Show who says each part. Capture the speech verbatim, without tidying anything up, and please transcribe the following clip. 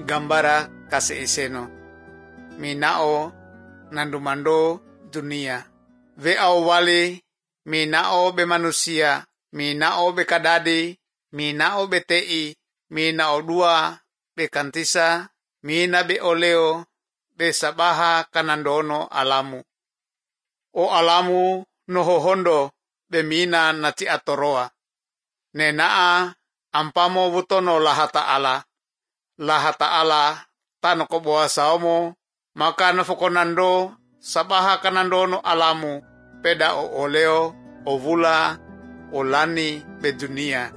Speaker 1: gambara kasi iseno. Minao nandumando dunia. Ve awali minao be manusia, minao be kadadi, minao be tei, minao dua be kantisa, mina be oleo be sabaha kanandono alamu. O alamu nohohondo be mina nati atoroa. Nenaa ampamo butono laha ta'ala. Laha ta'ala tano ko buwasaomo maka nafokonando sabaha kanandono alamu peda o oleo o vula o lani be dunia.